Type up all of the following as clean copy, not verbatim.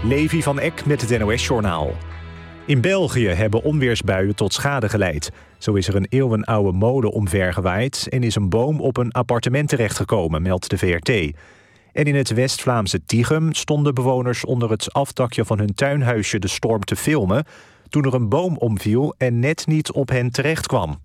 Levi van Eck met het NOS-journaal. In België hebben onweersbuien tot schade geleid. Zo is er een eeuwenoude molen omvergewaaid en is een boom op een appartement terechtgekomen, meldt de VRT. En in het West-Vlaamse Tichem stonden bewoners onder het afdakje van hun tuinhuisje de storm te filmen toen er een boom omviel en net niet op hen terecht kwam.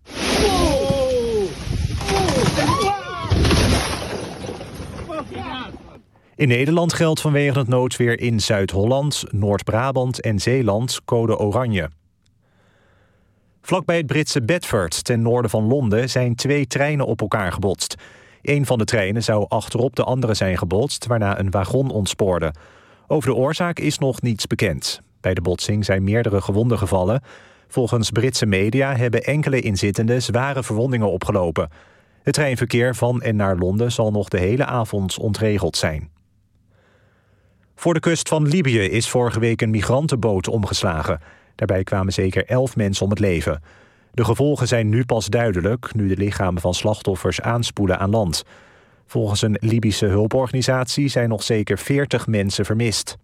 In Nederland geldt vanwege het noodweer in Zuid-Holland, Noord-Brabant en Zeeland code oranje. Vlakbij het Britse Bedford, ten noorden van Londen, zijn 2 treinen op elkaar gebotst. Een van de treinen zou achterop de andere zijn gebotst, waarna een wagon ontspoorde. Over de oorzaak is nog niets bekend. Bij de botsing zijn meerdere gewonden gevallen. Volgens Britse media hebben enkele inzittenden zware verwondingen opgelopen. Het treinverkeer van en naar Londen zal nog de hele avond ontregeld zijn. Voor de kust van Libië is vorige week een migrantenboot omgeslagen. Daarbij kwamen zeker 11 mensen om het leven. De gevolgen zijn nu pas duidelijk, nu de lichamen van slachtoffers aanspoelen aan land. Volgens een Libische hulporganisatie zijn nog zeker 40 mensen vermist.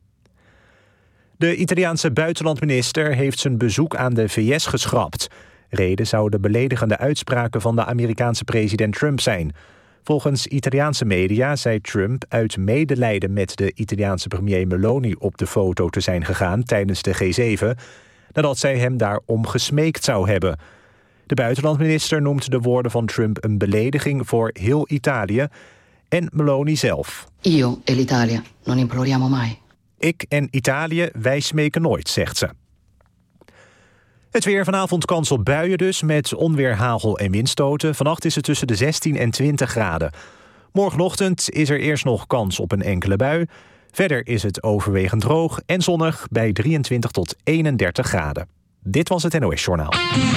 De Italiaanse buitenlandminister heeft zijn bezoek aan de VS geschrapt. Reden zouden beledigende uitspraken van de Amerikaanse president Trump zijn. Volgens Italiaanse media zei Trump uit medelijden met de Italiaanse premier Meloni op de foto te zijn gegaan tijdens de G7, nadat zij hem daarom gesmeekt zou hebben. De buitenlandminister noemt de woorden van Trump een belediging voor heel Italië en Meloni zelf. Io e l'Italia non imploriamo mai. Ik en Italië, wij smeken nooit, zegt ze. Het weer, vanavond kans op buien dus, met onweer, hagel en windstoten. Vannacht is het tussen de 16 en 20 graden. Morgenochtend is er eerst nog kans op een enkele bui. Verder is het overwegend droog en zonnig bij 23 tot 31 graden. Dit was het NOS Journaal.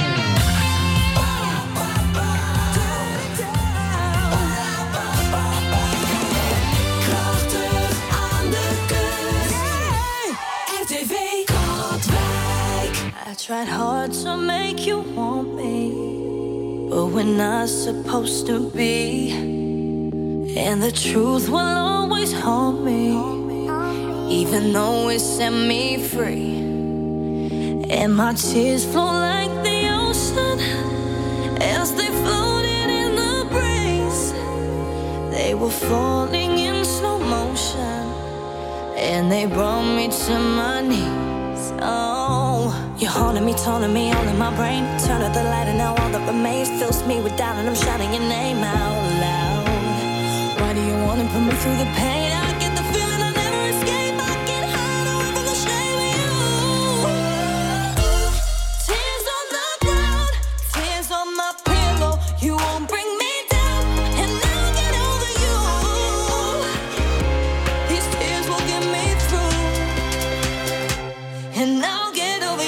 I tried hard to make you want me, but we're not supposed to be. And the truth will always haunt me, even though it set me free. And my tears flow like the ocean as they floated in the breeze. They were falling in slow motion and they brought me to my knees. Oh, you're haunting me, taunting me, all in my brain. Turn up the light and now all that remains fills me with doubt and I'm shouting your name out loud. Why do you want to put me through the pain? I get the feeling I never escape. I can't hide away from the shame of you. Tears on the ground, tears on my pillow. You won't bring me down and I'll get over you. These tears will get me through and I'll get over you.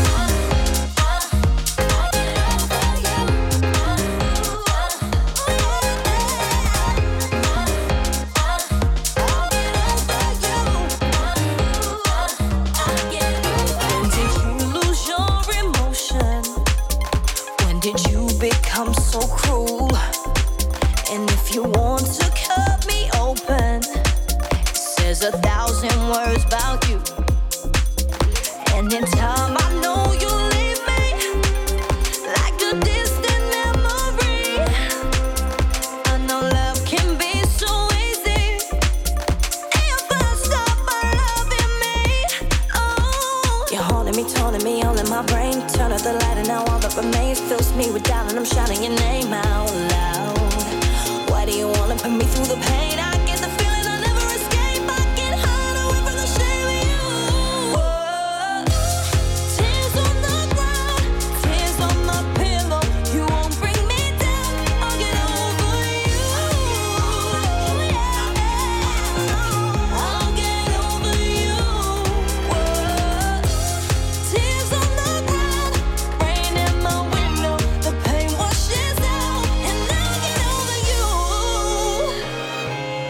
Become so cruel, and if you want to cut me open, it says 1,000 words about you, and in time I know you'll leave me like a distant memory. I know love can be so easy if I stop by loving me. Oh, you're haunting me, taunting me, all in my brain. Turn up the light and now all that remains fills me with doubt and I'm shouting your name out loud. Why do you wanna put me through the pain? I get the feeling I never escape. I can't hide away from the shame of you. Whoa. Tears on the ground, tears on my pillow. You won't bring me down, I'll get over you. I'll get over you. Whoa. Tears on the ground, rain in my window. The pain washes out and I'll get over you.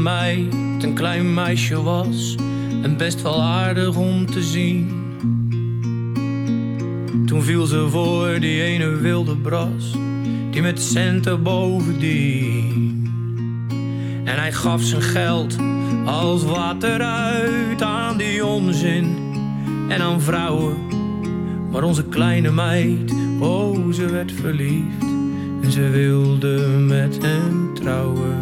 meid een klein meisje was en best wel aardig om te zien. Toen viel ze voor die ene wilde bras, die met centen bovendien. En hij gaf zijn geld als water uit aan die onzin en aan vrouwen. Maar onze kleine meid, oh, ze werd verliefd en ze wilde met hem trouwen.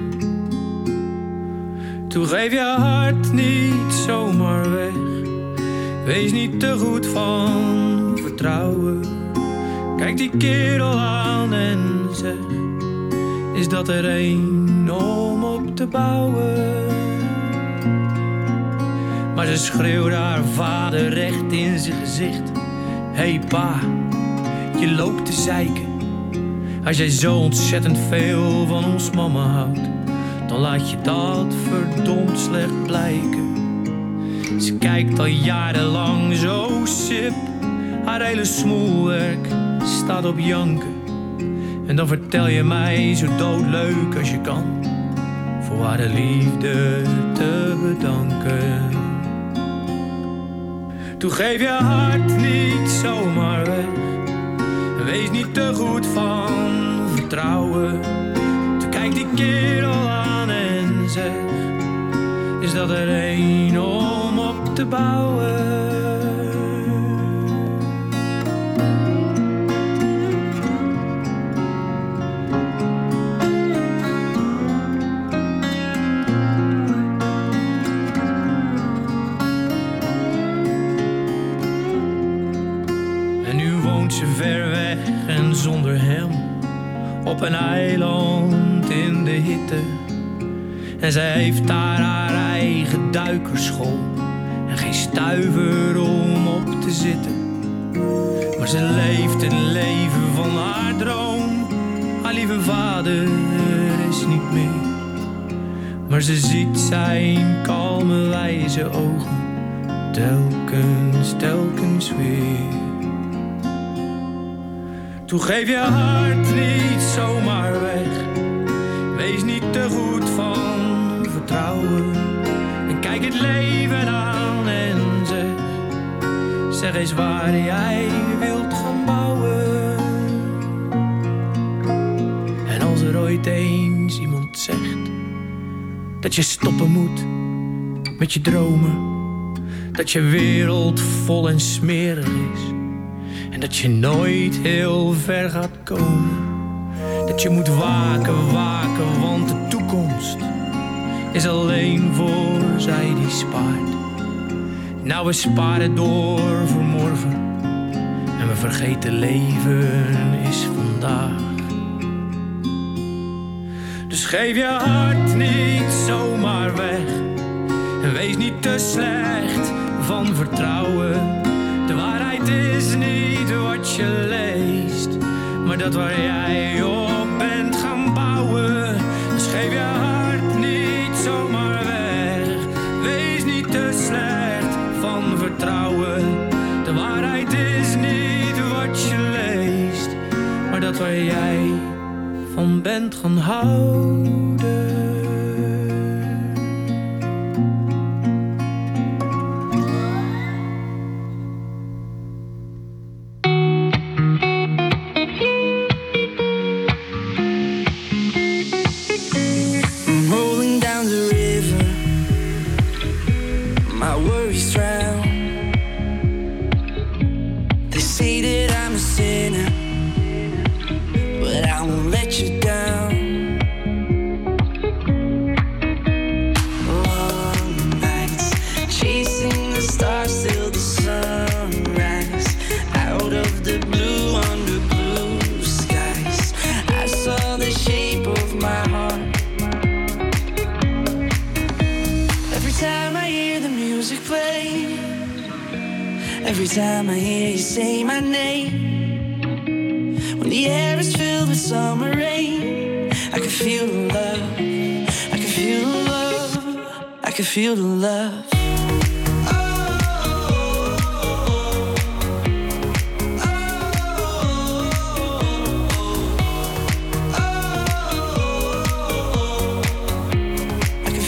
Toen geef je hart niet zomaar weg, wees niet te goed van vertrouwen. Kijk die kerel aan en zeg, is dat er een om op te bouwen? Maar ze schreeuwde haar vader recht in zijn gezicht. Hey pa, je loopt te zeiken. Als jij zo ontzettend veel van ons mama houdt, dan laat je dat verdomd slecht blijken. Ze kijkt al jarenlang zo sip, haar hele smoelwerk staat op janken. En dan vertel je mij zo doodleuk als je kan, voor haar de liefde te bedanken. Toen geef je hart niet zomaar weg, wees niet te goed van vertrouwen. Toen kijkt die kerel aan en zegt, is dat er een om op te bouwen? Ze ver weg en zonder hem, op een eiland in de hitte. En zij heeft daar haar eigen duikerschool en geen stuiver om op te zitten. Maar ze leeft het leven van haar droom. Haar lieve vader is niet meer, maar ze ziet zijn kalme wijze ogen telkens weer. Toen geef je hart niet zomaar weg, wees niet te goed van vertrouwen. En kijk het leven aan en zeg eens waar jij wilt gaan bouwen. En als er ooit eens iemand zegt dat je stoppen moet met je dromen, dat je wereld vol en smerig is en dat je nooit heel ver gaat komen, dat je moet waken, want de toekomst is alleen voor zij die spaart. Nou, we sparen door voor morgen en we vergeten leven is vandaag. Dus geef je hart niet zomaar weg en wees niet te slecht van vertrouwen. De waarheid is niet wat je leest, maar dat waar jij op bent gaan bouwen. Dus geef je hart niet zomaar weg, wees niet te slecht van vertrouwen. De waarheid is niet wat je leest, maar dat waar jij van bent gaan houden. Every time I hear you say my name, when the air is filled with summer rain, I can feel the love, I can feel the love, I can feel the love. I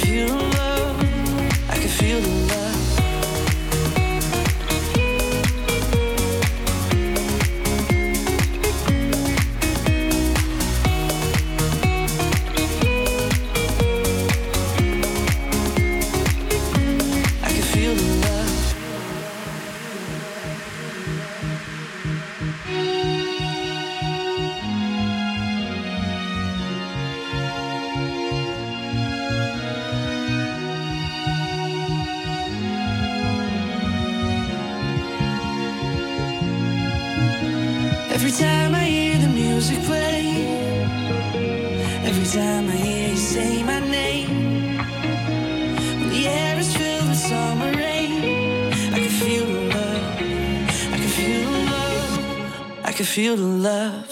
Every time I hear you say my name, when the air is filled with summer rain, I can feel the love, I can feel the love, I can feel the love.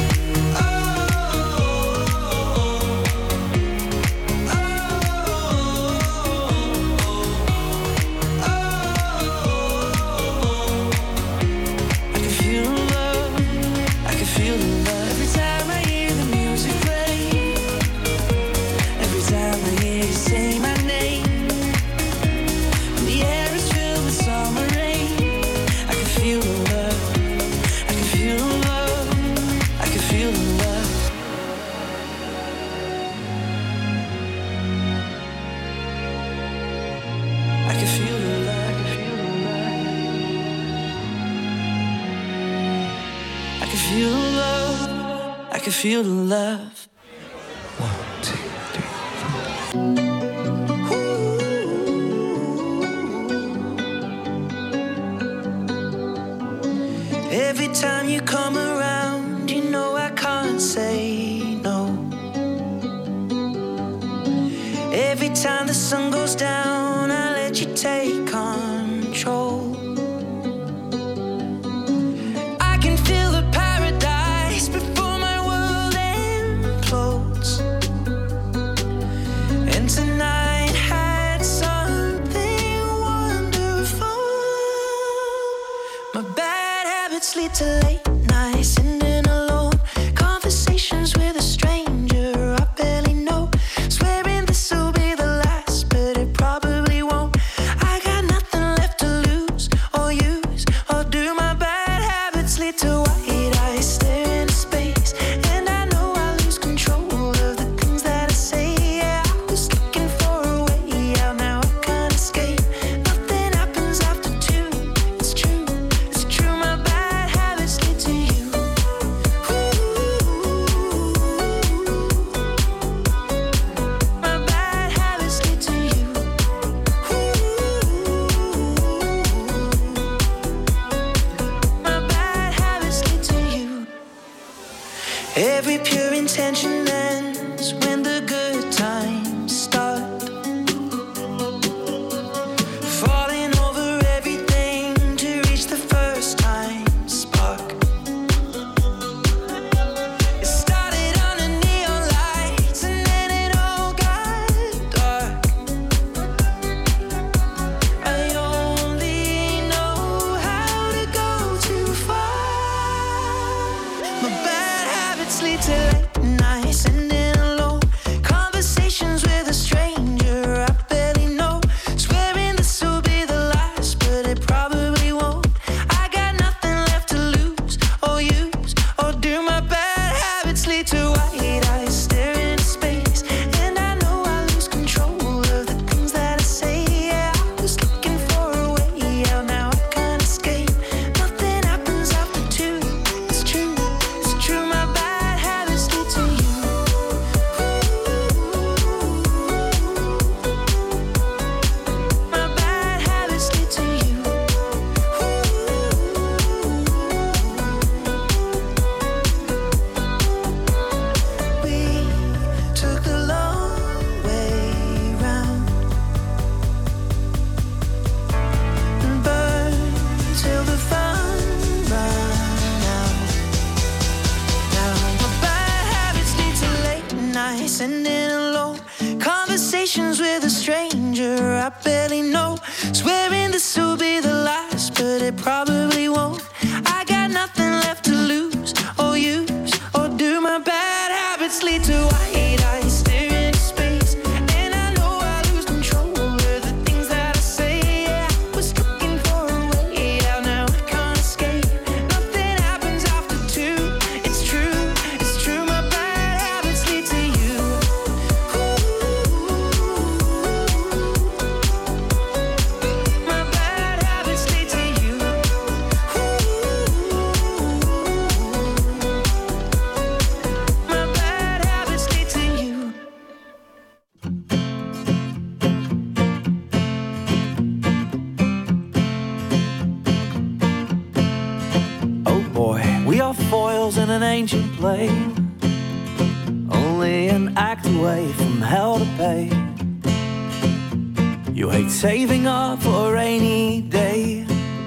I can feel the love. 1, 2, 3, 4. Every time you come around, you know I can't say no. Every time the sun goes down, I let you take control. Lead to late nights, sitting alone, conversations with a stranger I barely know, swearing this will be the last, but it probably won't. I got nothing left to lose or use, or do my bad habits lead to white eyes staring into space, and I know I lose control of the things that I say. Yeah, I was looking for a way out, now I can't escape. Nothing happens after 2, it's true, my bad habits lead to you. My bad habits lead to you. My bad habits lead to you. Every pure intention ends when the good times start. Falling over everything to reach the first time spark. It started under neon lights and then it all got dark. I only know how to go too far. My bad habits lead to late nights, sitting alone, conversations with a stranger I barely know, swearing this will be the last, but it probably won't. I got nothing left to lose or use, or do my bad habits lead to white eyes staring into space, and I know I lose control of the things that I say. Yeah, I was looking for a way out, now I can't escape. Nothing happens after 2, it's true, my bad habits lead to you. My bad habits lead to you. We took the long way round and burned till the fun ran out. Now my bad habits lead to late nights, sitting alone, conversations with a stranger I barely know, swearing this will be the last, but it probably won't. I got nothing left to lose or use, or do my bad habits lead to white eyes staring into space, and I know I lose control of the things that I say. Yeah, I was looking for a way out, now I can't escape. Nothing happens after 2, it's true, my bad habits lead to you. My bad habits lead to you. My bad habits lead to you. Oh boy, we are foils in an ancient play. Only an backed away from hell to pay. You hate saving up for a rainy day.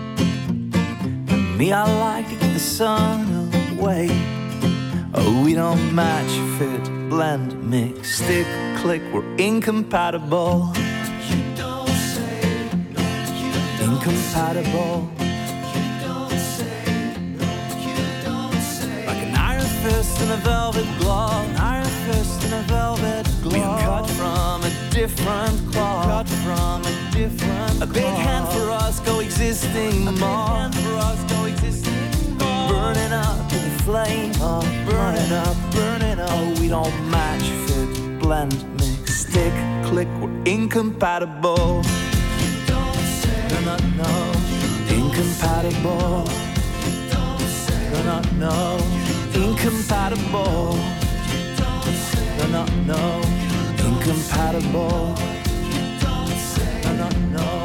And me, I like to get the sun away. Oh, we don't match, fit, blend, mix, stick, click, we're incompatible. You don't say no, you don't incompatible. You don't say no, you don't say. Like an iron fist in a velvet glove, an iron fist in a velvet glove. We're cut from a different cloth, cut from a different cloth. A big hand for us coexisting, a big hand for us coexisting. Burning up in the flame, oh, burning up, burning up. Oh, we don't match, fit, blend, mix, stick, click, we're incompatible. You don't say no, no, incompatible. You don't say no, no, incompatible. You don't say no, no, incompatible. You don't say no, no,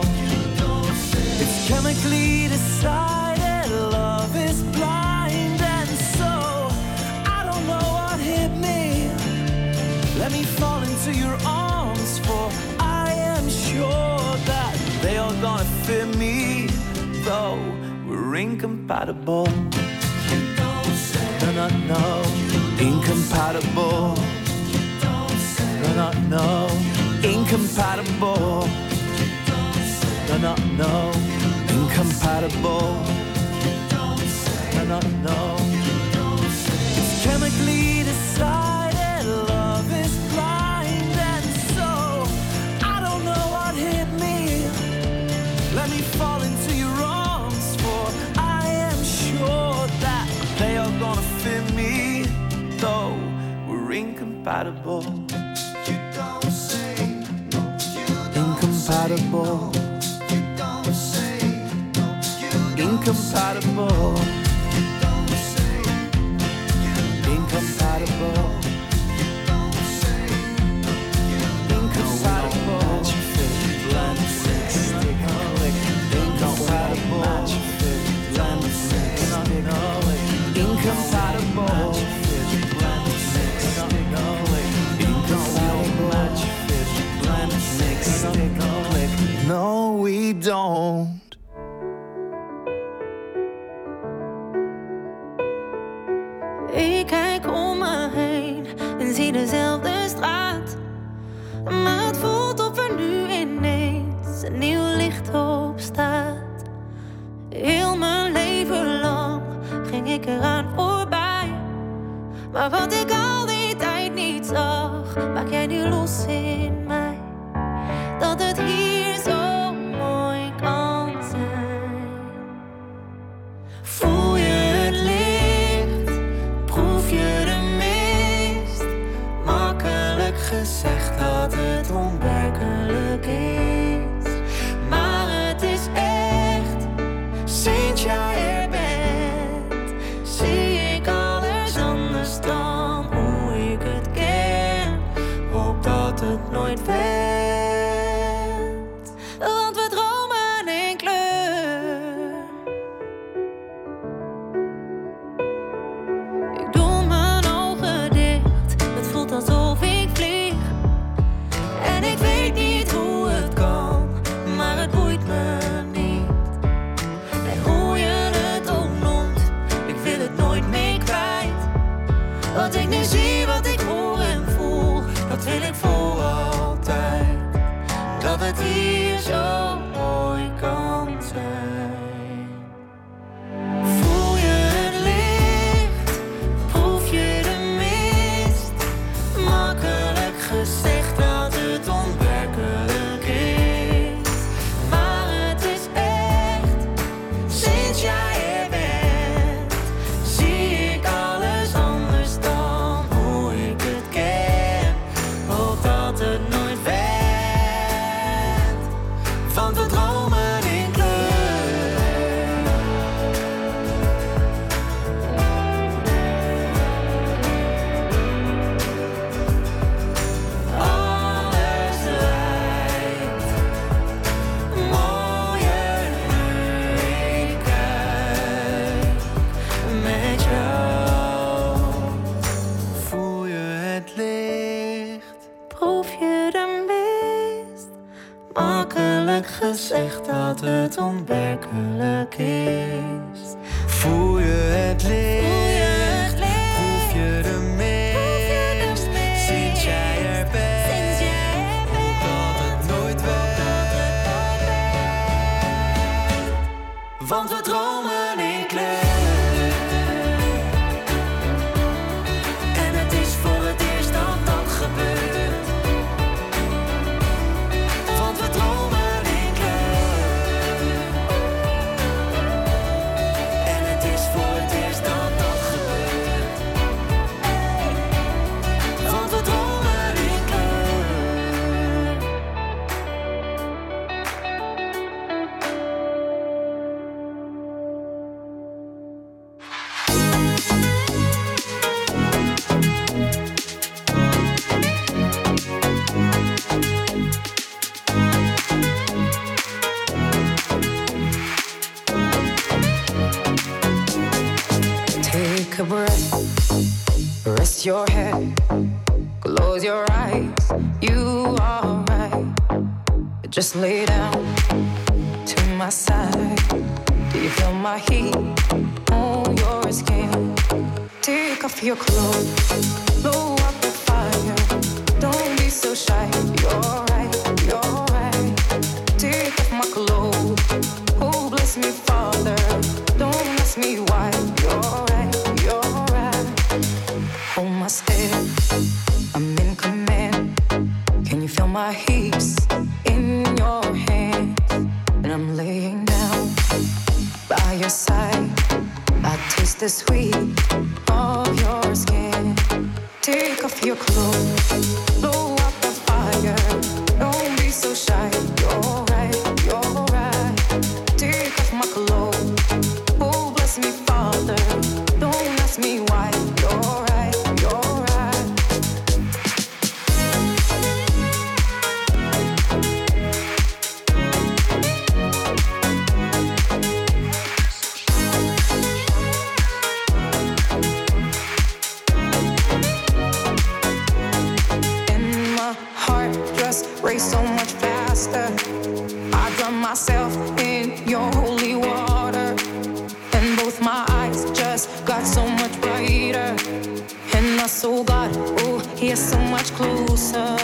it's chemically decided. Love is blind, and so I don't know what hit me. Let me fall into your arms, for I am sure that they are gonna fit me, though we're incompatible. You don't say no, no, no, incompatible. You don't say no, no, no, incompatible. You don't say no, no, no, incompatible. No, no, it's chemically decided. Love is blind, and so I don't know what hit me. Let me fall into your arms, for I am sure that they are gonna fit me, though we're incompatible. You don't say no, you don't incompatible. Say, you don't say no, you don't incompatible. Incompatible. You don't say no, you incompatible. Match, fit, blend, mix, stick, click. Incompatible. Match, fit, blend, mix, stick, click. Incompatible. Fit, blend, mix, stick, click. Incompatible. Match, fit, blend, mix, stick, click. No, we don't. Ik kijk om me heen en zie dezelfde straat. Maar het voelt of er nu ineens een nieuw licht op staat. Heel mijn leven lang ging ik eraan voorbij. Maar wat ik al die tijd niet zag, maak jij nu los in mij. Dat het hier zo mooi kan zijn. Voel je het licht? Proef je de mist? Makkelijk gezegd dat het onwerkelijk is. Maar het is echt, sinds jij er bent, zie ik alles anders dan hoe ik het ken. Hoop dat het nooit wendt, want we dromen in kleur. Ik doe mijn ogen dicht, het voelt alsof ik vlieg. En ik weet niet hoe het kan, maar het boeit me niet. En hoe je het ook noemt, ik wil het nooit meer kwijt. Wat ik nu zie, wat ik hoor en voel, dat wil ik voor altijd. Dat het hier zo mooi kan zijn. Voel je het licht? Proef je de mist? Makkelijk gezegd dat het onwerkelijk is. Maar het is echt, sinds jij er bent, zie ik alles anders dan hoe ik het ken. Hoop gezegd dat het onwerkelijk is. Voel je het licht, proef je de mist, sinds jij er bent, hoop dat het nooit weg, want we dromen in kleur. En het is voor het eerst dat dat gebeurt, want we dromen in kleur. En het is voor het eerst dat dat gebeurt, want we dromen in kleur. Take a breath, rest your head, close your eyes, you are right. Just lay down to my side. Do you feel my heat on your skin? Take off your clothes, blow up the fire. Don't be so shy, you're right, you're right. Take off my clothes, oh bless me Father. Don't ask me why, you're right, you're right. Hold my step, I'm in command. Can you feel my hips in your hands? And I'm laying down by your side. I taste the sweet of your skin. Take off your clothes, blow up the fire. Don't be so shy, you're right, you're right. Take off my clothes, oh bless me Father. Don't ask me why, you're right, you're right. And my heart just raced so much faster. I drown myself in your holy water, and both my eyes just got so much brighter. And I saw God, oh, He is so much closer.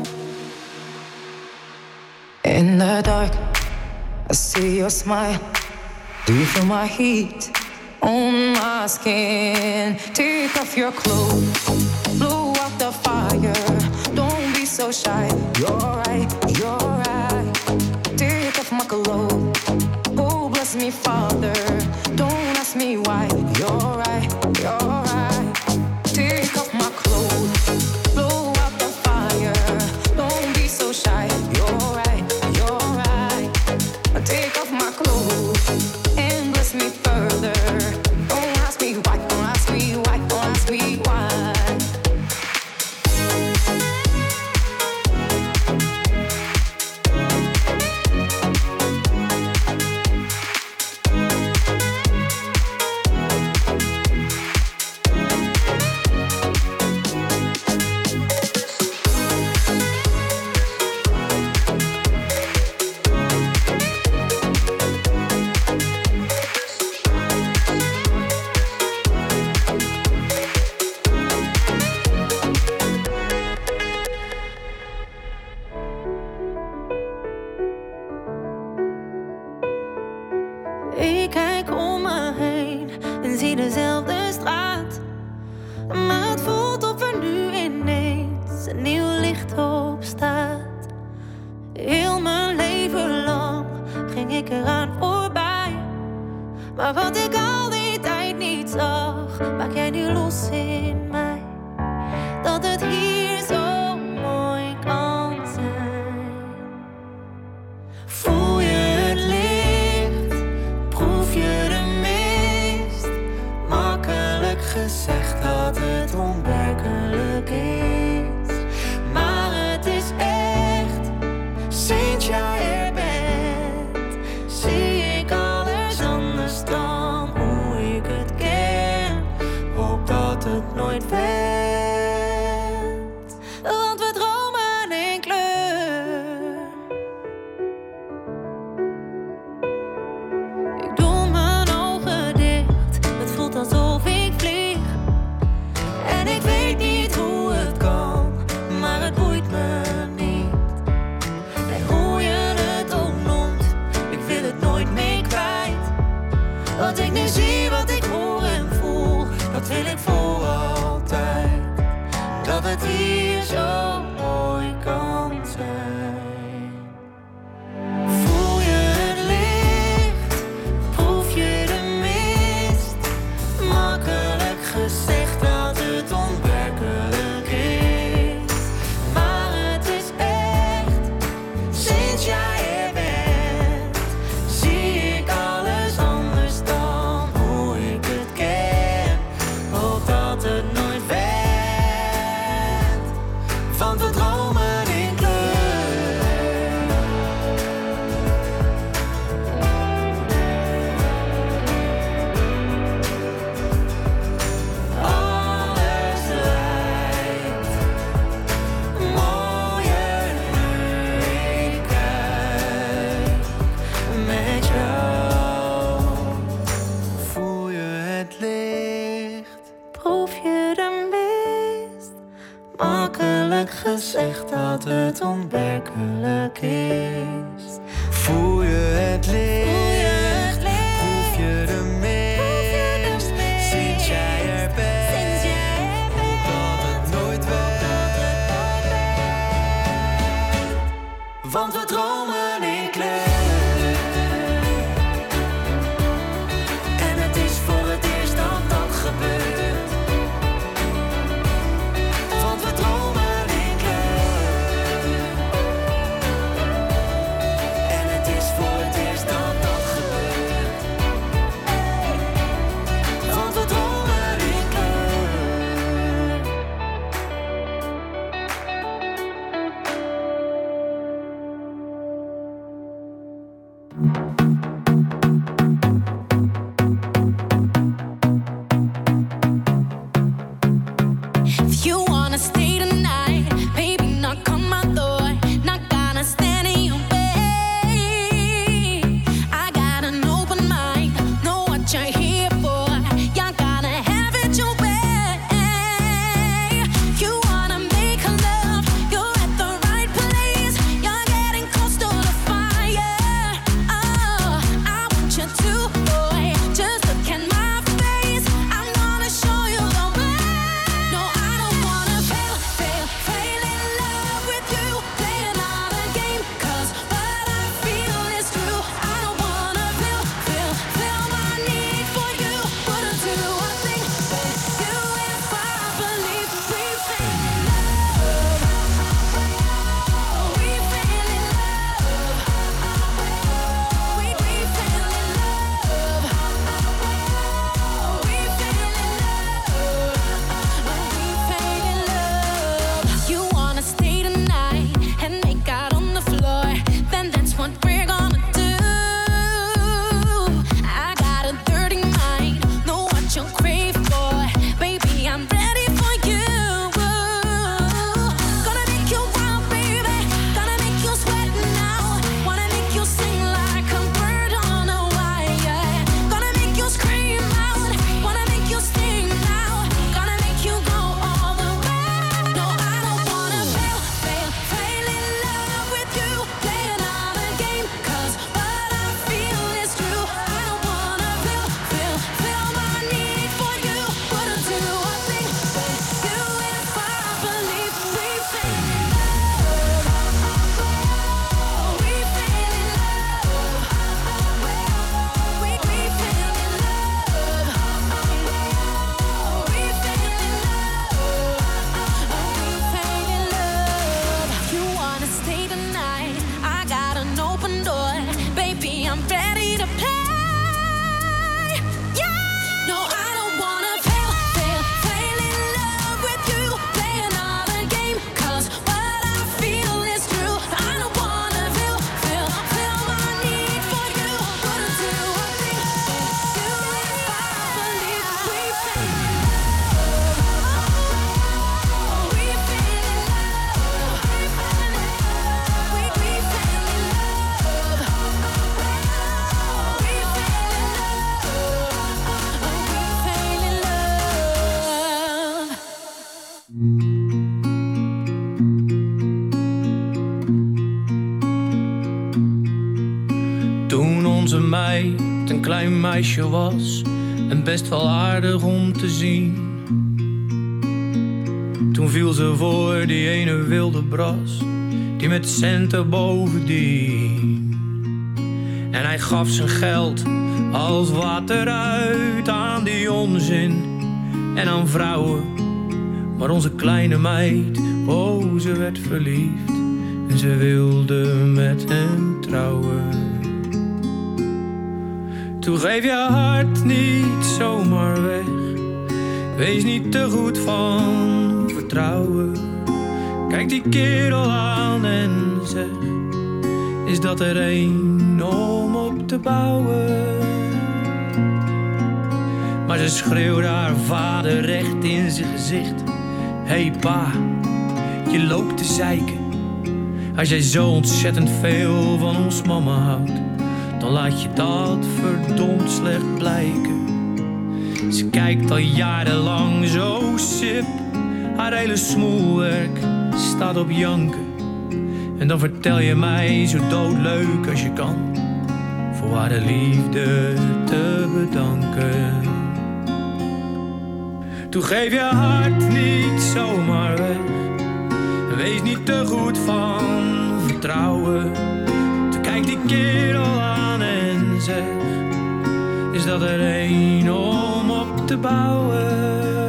In the dark, I see your smile. Do you feel my heat on my skin? Take off your clothes, blow out the fire. Don't be so shy, you're right, you're right. Take off my clothes, oh bless me Father. Don't ask me why, you're right, you're right. Take off my clothes, blow out the fire. Don't be so shy, you're right, you're right. Take off my clothes and bless me further. Don't ask me why, don't ask me why, don't ask me why. het hier zo mooi kan zijn. Voel je het licht, proef je de mist. Makkelijk gezegd dat het onwerkelijk is, maar het is echt. Sinds jij er bent, zie ik alles anders dan hoe ik het ken. Hoop dat het nooit werd, want we dromen in kleur. Alles lijkt mooier nu ik kijk met jou. Voel je het licht, proef je de mist. Makkelijk gezegd dat het onwerkelijk is. Voel je het licht, proef je de mist. Sinds jij er bent, hoop dat het nooit werd, want we dromen in kleur. En het is voor het eerst dat dat gebeurt, want we dromen in kleur. En het is voor het eerst dat dat gebeurt, want we dromen in kleur. If you wanna stay tonight, baby, knock on my door. Not gonna stand in your way. I got an open mind, know what you're here for. You're gonna have it your way. You wanna make love, you're at the right place. You're getting close to the fire. Oh, I want you to, boy, just look at my face. I'm gonna show you the way. No, I don't wanna fail in love with you. Playing all the game, 'cause what I feel is true. I don't wanna feel my need for you. Wouldn't do a thing for you if I believe we fell in love. We fell in love. We fell in love. We fell in love. You wanna stay tonight and make out on the floor, then that's what we're gonna do. I got a dirty mind, know what you crave for. Baby, I'm ready for you. Gonna make you wild, baby. Gonna make you sweat now. Wanna make you sing like a bird on a wire. Gonna make you scream out. Wanna make you sting now. Gonna make you go all the way. No, I don't wanna fail in love with you. Playing all the game, 'cause what I feel is true. I don't wanna feel my need for you. Wouldn't do a thing for you if I believe we fell in love. We fell in love. We fell in love. We fell in love. You wanna stay tonight? I got an open door, baby. I'm ready to play. Yeah. No, I don't wanna fail in love with you. Playing all the game, 'cause what I feel is true. I don't wanna feel my need for you. Wouldn't do a thing for you if I believe we fell in love. We fell in love. We fell in love. We fell in love. Toen onze meid een klein meisje was en best wel aardig om te zien. Toen viel ze voor die ene wilde bras, die met centen bovendien. En hij gaf zijn geld als water uit aan die onzin en aan vrouwen. Maar onze kleine meid, oh, ze werd verliefd en ze wilde met hem trouwen. Toen geef je hart niet zomaar weg, wees niet te goed van vertrouwen. Kijk die kerel aan en zeg, is dat er één om op te bouwen? Maar ze schreeuwde haar vader recht in zijn gezicht. Hey pa, je loopt te zeiken. Als jij zo ontzettend veel van ons mama houdt, dan laat je dat verdomd slecht blijken. Ze kijkt al jarenlang zo sip, haar hele smoelwerk staat op janken. En dan vertel je mij zo doodleuk als je kan, voor haar de liefde te bedanken. Toen geef je hart niet zomaar weg, wees niet te goed van vertrouwen. Toen kijkt die kerel aan en zegt, is dat er één om op te bouwen?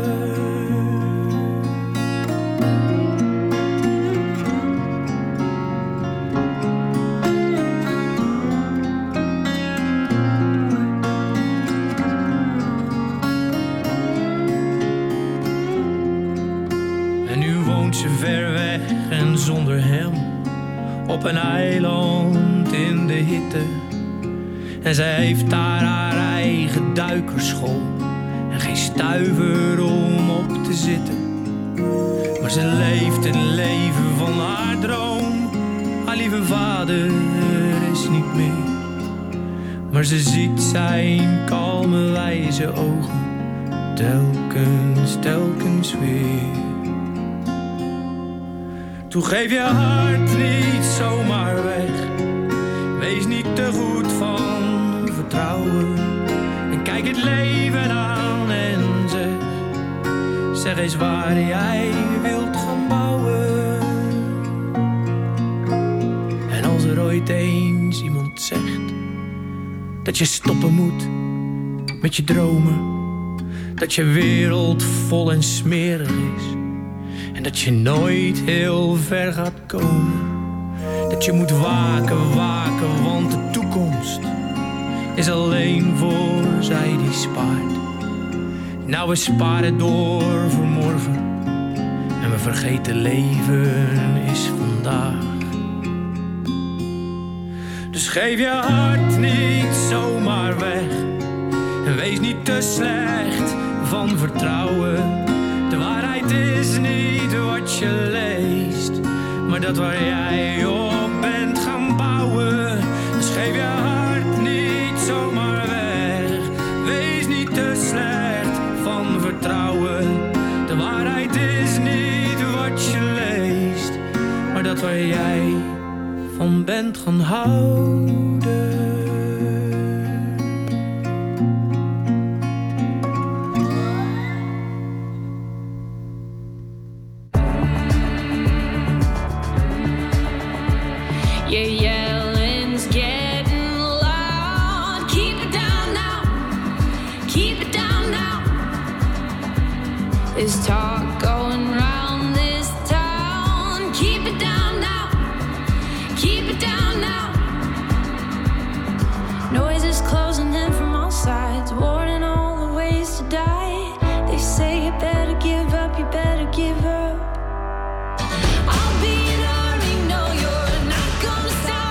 Ze ver weg en zonder hem, op een eiland in de hitte. En zij heeft daar haar eigen duikerschool en geen stuiver om op te zitten. Maar ze leeft het leven van haar droom. Haar lieve vader is niet meer, maar ze ziet zijn kalme wijze ogen telkens weer. Toen geef je hart niet zomaar weg, wees niet te goed van vertrouwen. En kijk het leven aan en zeg eens waar jij wilt gaan bouwen. En als er ooit eens iemand zegt dat je stoppen moet met je dromen, dat je wereld vol en smerig is en dat je nooit heel ver gaat komen, dat je moet waken, want de toekomst is alleen voor zij die spaart. Nou, we sparen door voor morgen en we vergeten leven is vandaag. Dus geef je hart niet zomaar weg en wees niet te slecht van vertrouwen. De waarheid is niet wat je leest, maar dat waar jij op bent gaan bouwen. Dus geef je hart niet zomaar weg, wees niet te slecht van vertrouwen. De waarheid is niet wat je leest, maar dat waar jij van bent gaan houden. There's talk going round this town. Keep it down now. Keep it down now. Noises closing in from all sides, warning all the ways to die. They say you better give up, you better give up. I'll be an army, no, you're not gonna stop.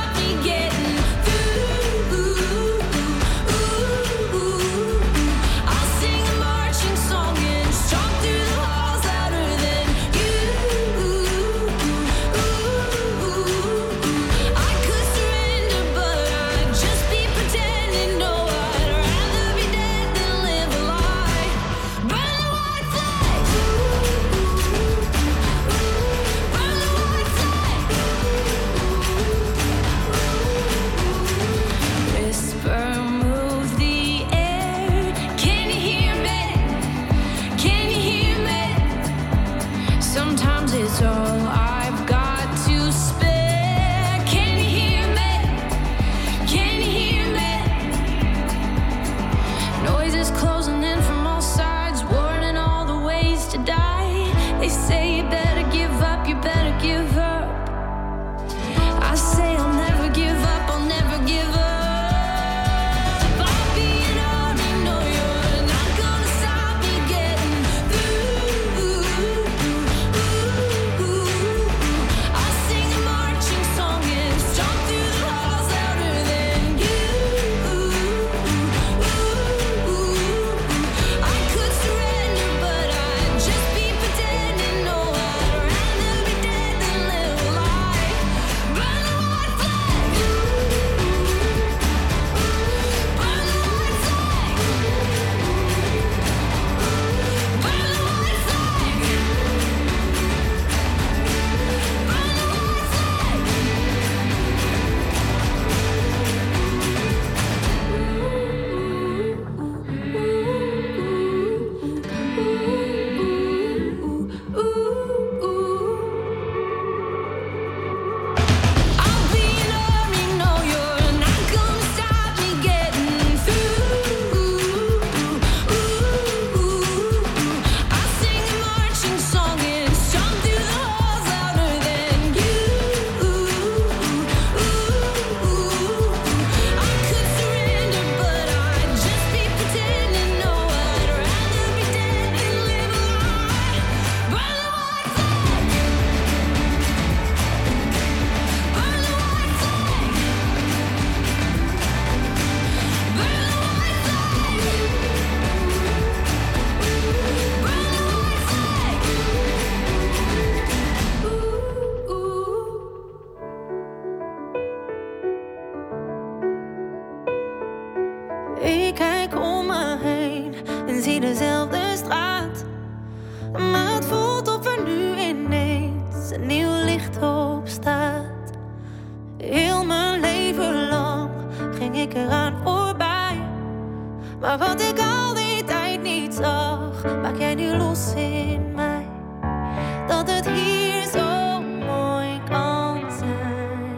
licht op staat. Heel mijn leven lang ging ik eraan voorbij. Maar wat ik al die tijd niet zag, maak jij nu los in mij. Dat het hier zo mooi kan zijn.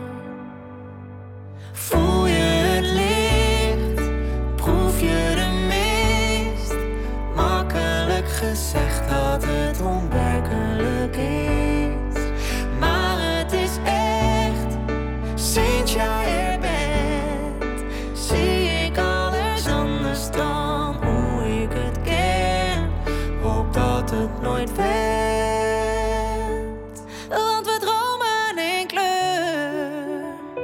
Voel je het licht, proef je de mist. Makkelijk gezegd dat het onwerkelijk is. Maar het is echt, sinds jij er bent, zie ik alles anders dan hoe ik het ken. Hoop dat het nooit wendt, want we dromen in kleur.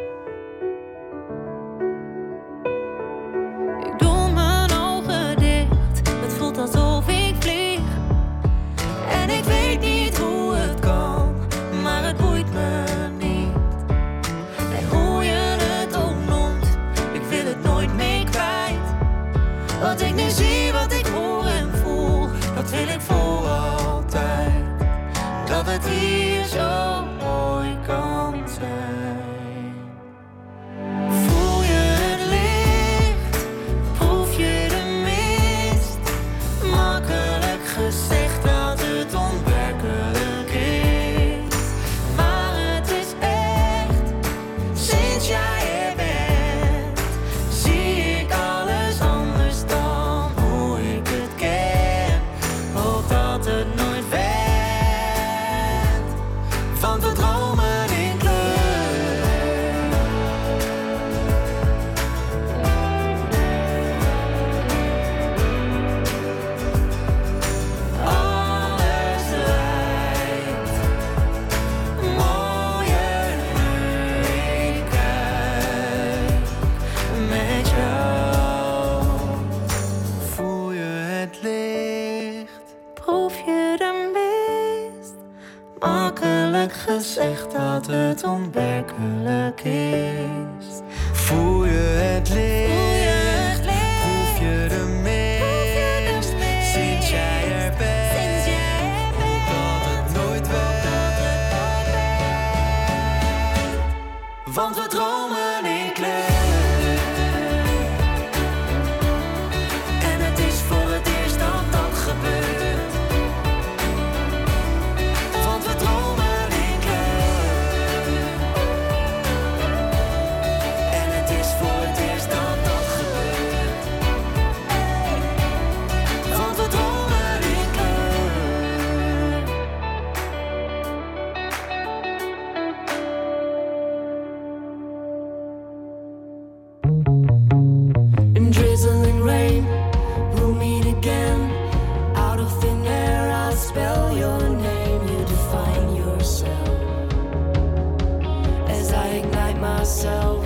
Ik doe mijn ogen dicht, het voelt alsof ik vlieg. En ik weet niet hoe het kan, maar het boeit me niet. En hoe je het ook noemt, ik wil het nooit meer kwijt. Wat ik nu zie, wat ik hoor en voel, dat wil ik voor altijd. Dat het hier zo mooi kan zijn. Voel je het licht, proef je de mist. Makkelijk gezegd dat het onwerkelijk is. Maar het is echt, sinds jij er bent, zie ik alles anders dan hoe ik het ken. Hoop dat het nooit wendt, want we dromen in kleur. Alles lijkt mooier nu ik kijk met jou. Voel je het licht, proef je de mist. Makkelijk gezegd dat het onwerkelijk is. Voel je het licht, proef je de mist. Sinds jij er bent, hoop dat het nooit wendt, want we dromen in kleur. En het is voor het eerst dat dat gebeurt, want we dromen in kleur. En het is voor het eerst dat dat gebeurt, want we dromen in kleur. In drizzling rain, we'll meet again. Out of thin air, I'll spell your name. You define yourself as I ignite myself.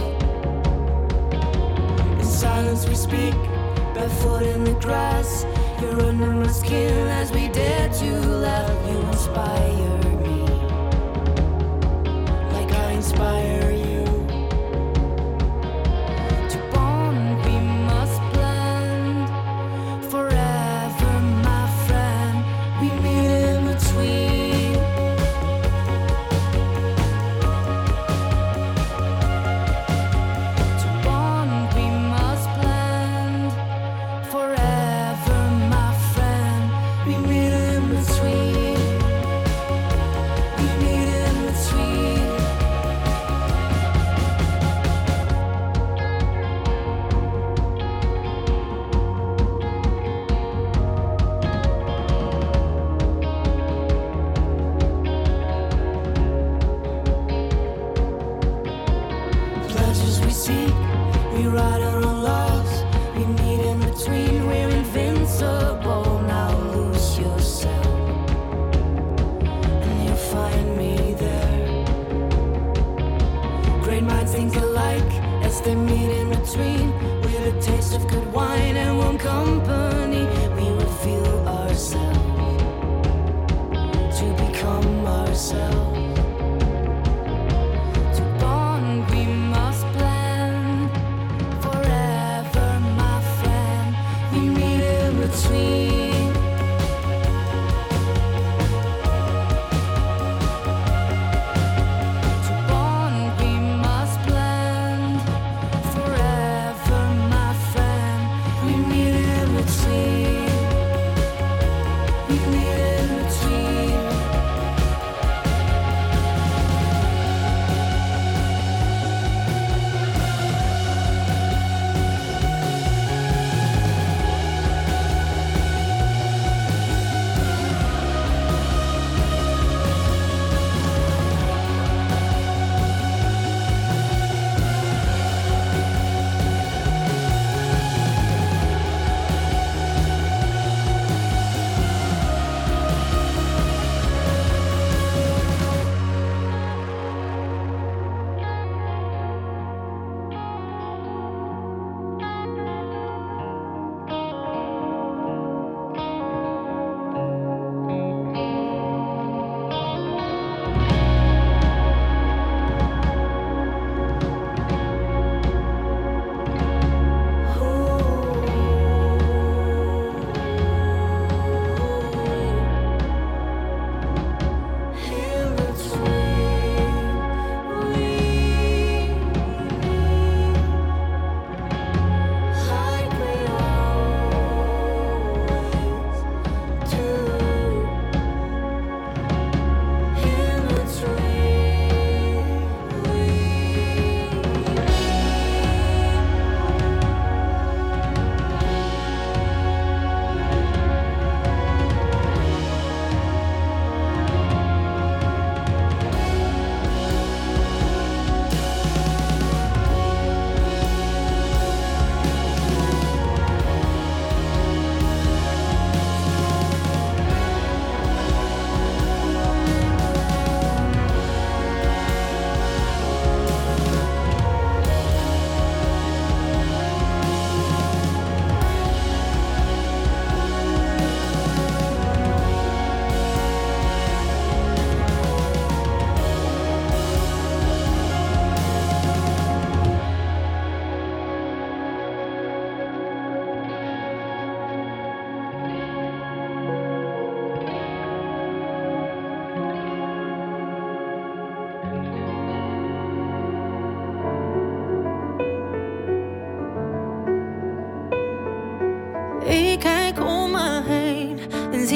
In silence we speak, barefoot in the grass. You're under my skin as we dare to laugh. You inspire me like I inspire you. To bond we must blend forever, my friend. We meet in between. To bond we must blend forever, my friend. We meet in between. We meet in between. Pleasures we seek, we ride our own loves. We meet in between, we're invincible. Now lose yourself, and you'll find me there. Great minds think alike as they meet in between. With a taste of good wine and warm company, we reveal ourselves to become ourselves. To bond we must blend forever.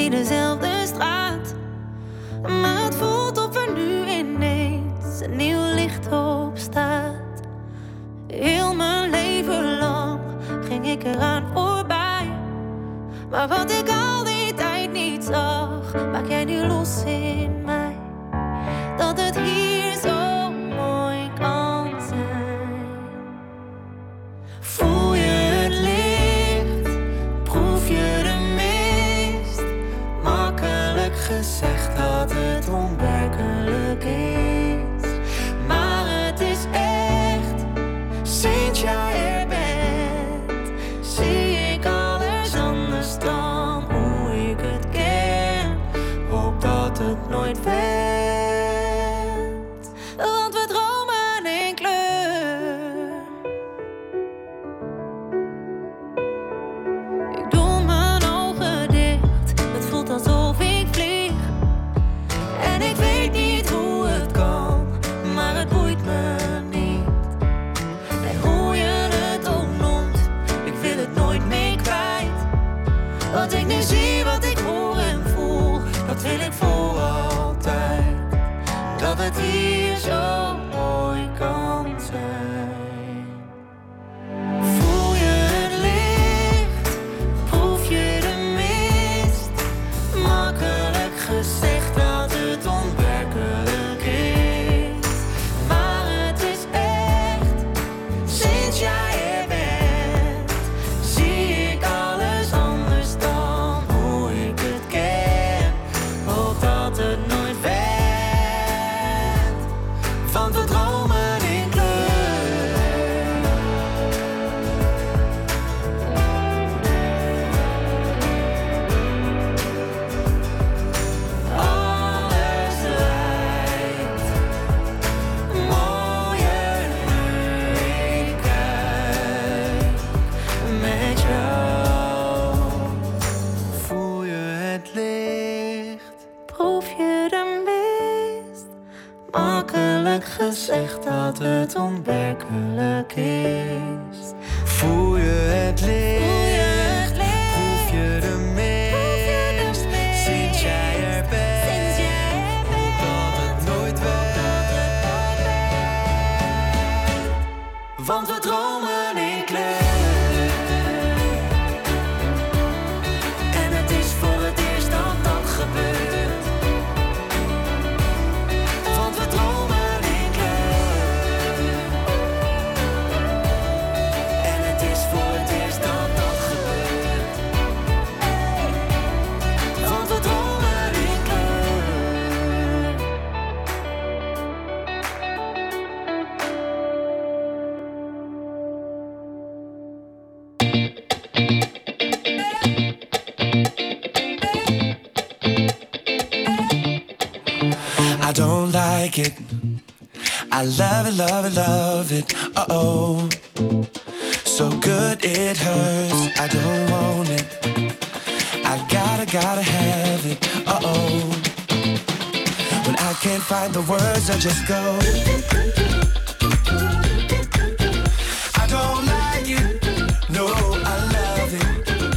zie dezelfde straat. Maar het voelt of er nu ineens een nieuw licht op staat. Heel mijn leven lang ging ik eraan voorbij. Maar wat ik al die tijd niet zag, maak jij nu los in mij. Dat het hier zo mooi kan zijn. Voel je het licht, proef je de mist. Makkelijk gezegd dat het onwerkelijk is. Maar het is echt, sinds jij er bent, zie ik alles anders dan hoe ik het ken. Hoop dat het nooit wendt, want we dromen in kleur. Ik doe mijn ogen dicht, het voelt alsof ik vlieg. En ik weet niet hoe het kan, maar het boeit me niet. En hoe je het ook noemt, ik wil het nooit meer kwijt. Wat ik nu zie, wat ik hoor en voel, dat wil ik voor altijd. Dat het hier zo mooi kan zijn. Voel je het licht, proef je de mist. Makkelijk gezegd dat het onwerkelijk is. Maar het is echt, sinds jij er bent, zie ik alles anders dan hoe ik het ken. Hoop dat het nooit wendt, want we dromen in kleur. Alles lijkt mooier nu ik kijk met jou. Voel je het licht, proef je de mist. Makkelijk gezegd dat het onwerkelijk is. Voel je het licht, proef je de mist. Sinds jij er bent, hoop dat het nooit wendt, want we dromen in kleur. En het is voor het eerst dat dat gebeurt, want we dromen in kleur. En het is voor het eerst dat dat gebeurt, want we dromen in kleur. I don't like it. I love it, love it, love it. Uh-oh. So good it hurts. I don't want it. I gotta have it. Uh-oh. When I can't find the words, I just go. I don't like it. No, I love it.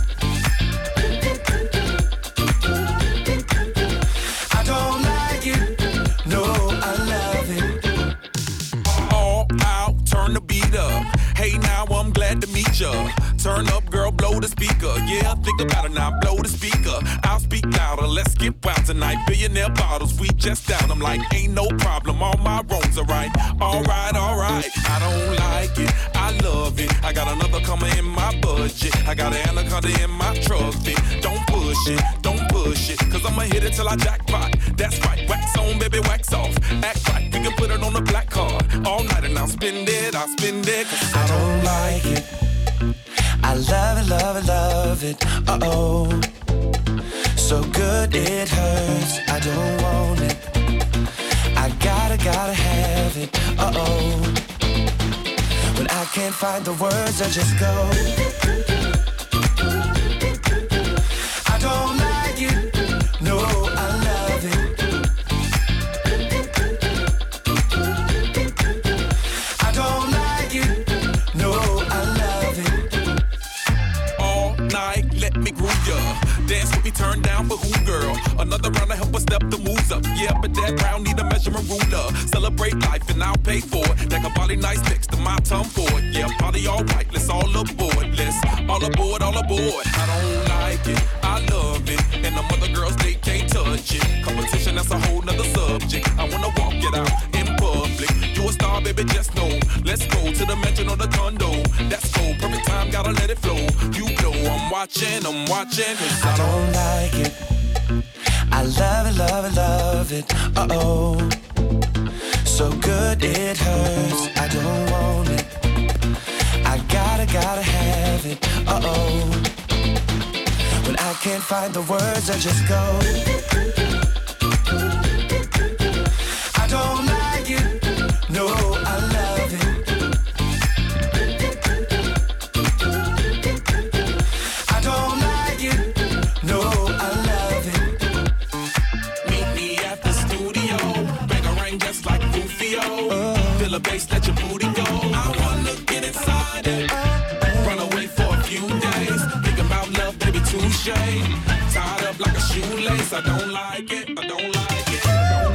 I don't like it. No, I love it. All out, turn the beat up. Hey, now I'm glad to meet ya. Turn up, girl, blow the speaker. Yeah, think about it now, blow the speaker. I'll speak louder, let's get wild tonight. Billionaire bottles, we just down. I'm like, ain't no problem, all my wrongs are right. Alright, alright, I don't like it, I love it. I got another coming in my budget. I got an anaconda in my trophy. Don't push it, cause I'ma hit it till I jackpot. That's right, wax on, baby, wax off. Act right, we can put it on the black card. All night and I'll spend it, cause I don't like it. I love it, love it, love it. Uh-oh. So good it hurts. I don't want it. I gotta have it. Uh-oh. When I can't find the words, I just go. I don't like it. No, I love it. I don't like it. No, I love it. all night, let me groove ya. Dance with me, turn down for who of that brown, need a measurement ruler. Celebrate life and I'll pay for it. Like a body nice next to my tongue for it. Yeah, party all right, let's all aboard. Let's all aboard, all aboard. I don't like it, I love it. And them other girls, they can't touch it. Competition, that's a whole nother subject. I wanna walk it out in public. You a star, baby, just know. Let's go to the mansion or the condo. That's cool, perfect time, gotta let it flow. You know I'm watching. I don't like it. I love it, love it, love it. Uh-oh. So good it hurts. I don't want it. I gotta have it. Uh-oh. When I can't find the words, I just go. I don't like it. No, I love it. I don't like it. No, I love it. Meet me at the studio. Bang a ring just like Rufio. Feel the bass, let your booty go. I wanna get inside it. Run away for a few days. Think about love, baby, touche. Tied up like a shoelace. I don't like it. I don't like it.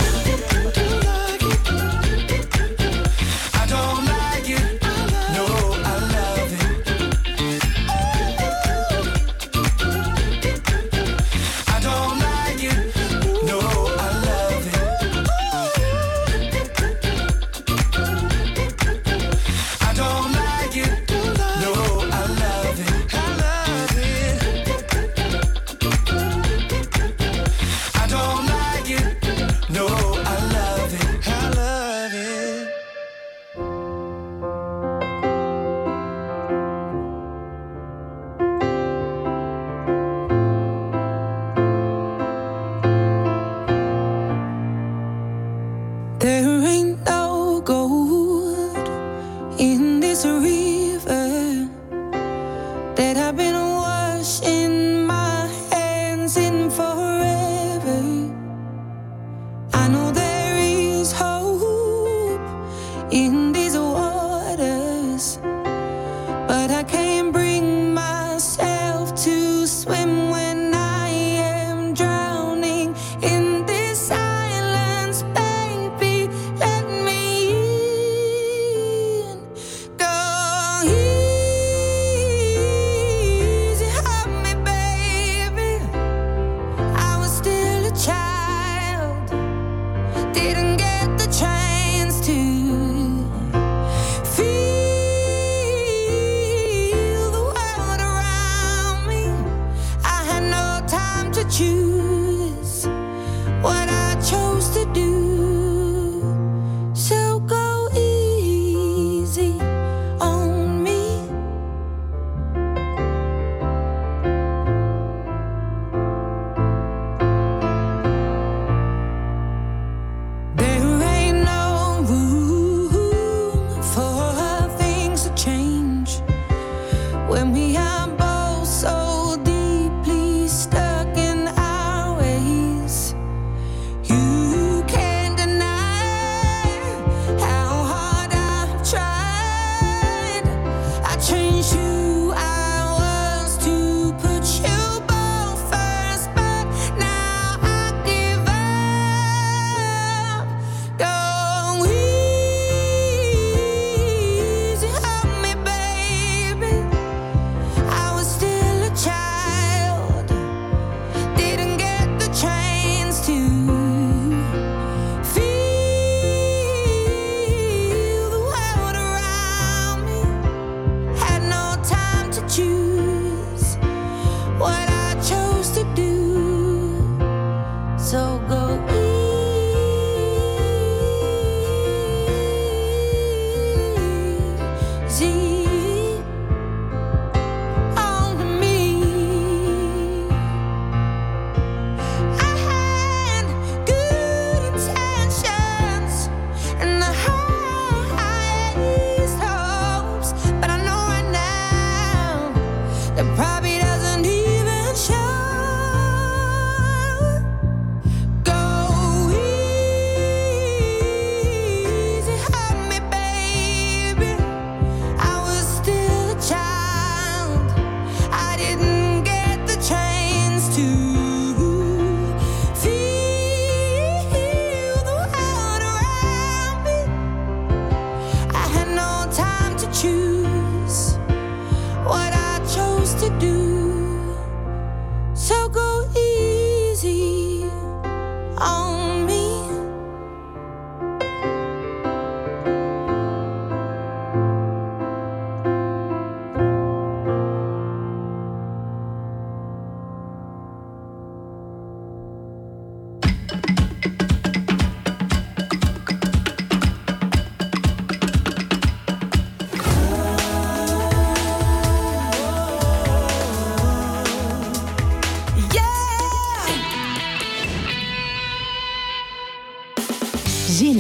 I don't like it. No, I love it. I don't like it. No, I love it. I don't like it. No, I love it. I love it. I don't like it. No, I love it. I love it. There ain't no gold in this river that I've been washing my hands in forever. I know there is hope in these waters, but I can't bring myself to swim when I am drowning in this silence, baby. Let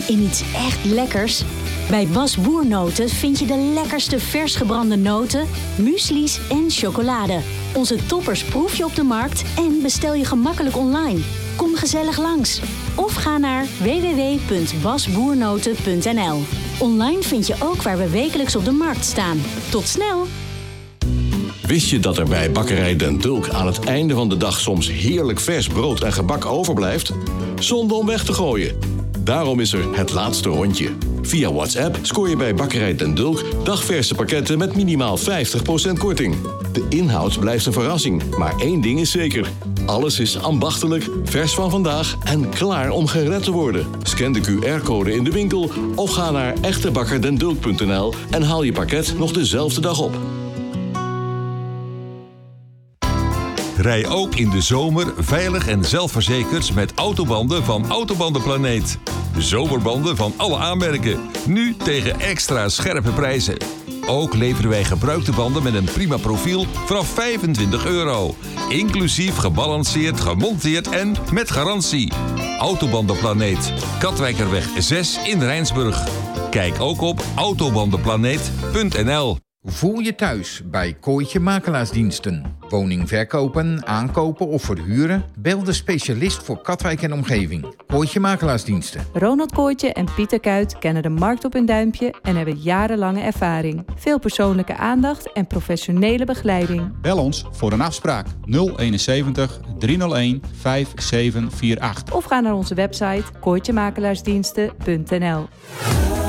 in iets echt lekkers? Bij Bas Boernoten vind je de lekkerste vers gebrande noten, muesli's en chocolade. Onze toppers proef je op de markt en bestel je gemakkelijk online. Kom gezellig langs. Of ga naar www.basboernoten.nl. Online vind je ook waar we wekelijks op de markt staan. Tot snel! Wist je dat er bij Bakkerij Den Dulk aan het einde van de dag soms heerlijk vers brood en gebak overblijft? Zonde om weg te gooien. Daarom is er het laatste rondje. Via WhatsApp scoor je bij Bakkerij Den Dulk dagverse pakketten met minimaal 50% korting. De inhoud blijft een verrassing, maar één ding is zeker. Alles is ambachtelijk, vers van vandaag en klaar om gered te worden. Scan de QR-code in de winkel of ga naar echtebakkerdendulk.nl en haal je pakket nog dezelfde dag op. Rij ook in de zomer veilig en zelfverzekerd met autobanden van Autobandenplaneet. Zomerbanden van alle aanmerken. Nu tegen extra scherpe prijzen. Ook leveren wij gebruikte banden met een prima profiel vanaf €25. Inclusief gebalanceerd, gemonteerd en met garantie. Autobandenplaneet. Katwijkerweg 6 in Rijnsburg. Kijk ook op autobandenplaneet.nl. Voel je thuis bij Kooitje Makelaarsdiensten. Woning verkopen, aankopen of verhuren? Bel de specialist voor Katwijk en omgeving. Kooitje Makelaarsdiensten. Ronald Kooitje en Pieter Kuit kennen de markt op hun duimpje en hebben jarenlange ervaring. Veel persoonlijke aandacht en professionele begeleiding. Bel ons voor een afspraak 071 301 5748. Of ga naar onze website kooitjemakelaarsdiensten.nl.